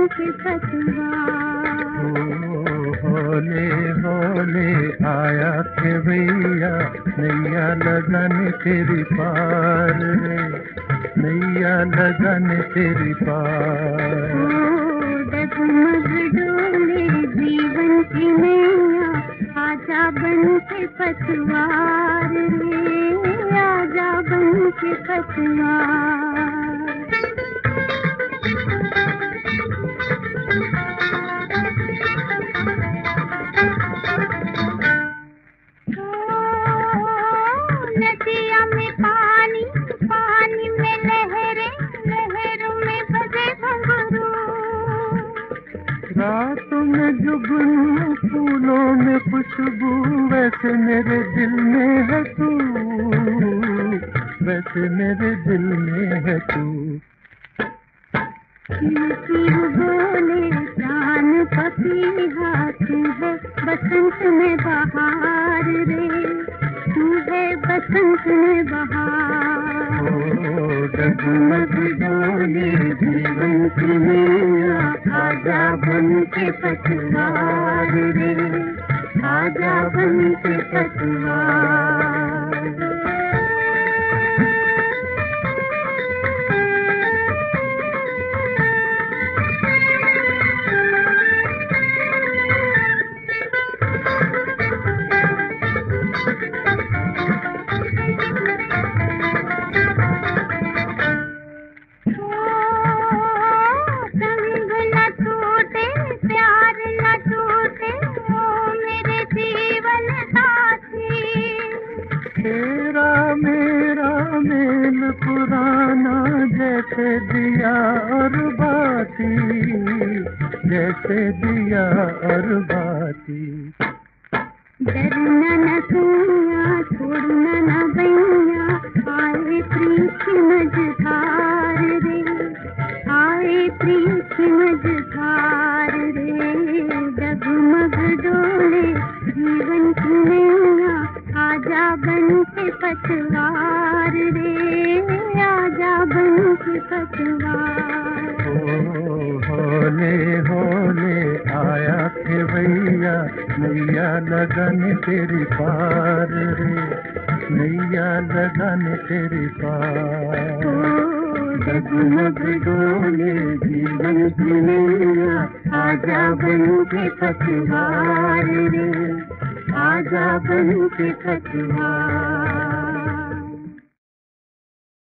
के पतवार। होले होले आया खेवैया, नैया लगाने तेरी पार रे, नैया लगाने तेरी पार। डगमग डोले जीवन की नैया, आजा बन के पतवार रे, आजा बन के पतवार। नदिया में पानी, पानी में लहरें, लहरों में बजे घुंघरू। रातों में जुगनू, फूलों में खुशबू, वैसे मेरे दिल में है तू, वैसे मेरे दिल में है तू। बोले जान पपीहा, तू है बसंत में बहार रे, तू है बसंत में बहार। डगमग डोले जीवन की नैया, आजा बन के पतवार रे, आजा बन के पतवार। तेरा मेरा मेल पुराना, जैसे दिया और बाती, जैसे दिया और बाती। डरना न सुनिया, छोड़ना न भैया, आए प्रीत मझधार रे, आए प्रीत मझधार रे। डगमग डोले जीवन की नैया, आजा बन के पतवार रे, आजा बन के पतवार। होले होले आया खेवैया, नैया लगाने तेरी पार रे, नैया लगाने तेरी पार। डगमग डोले जीवन की नैया, आजा बन के पतवार रे, आजा बन के पतवार।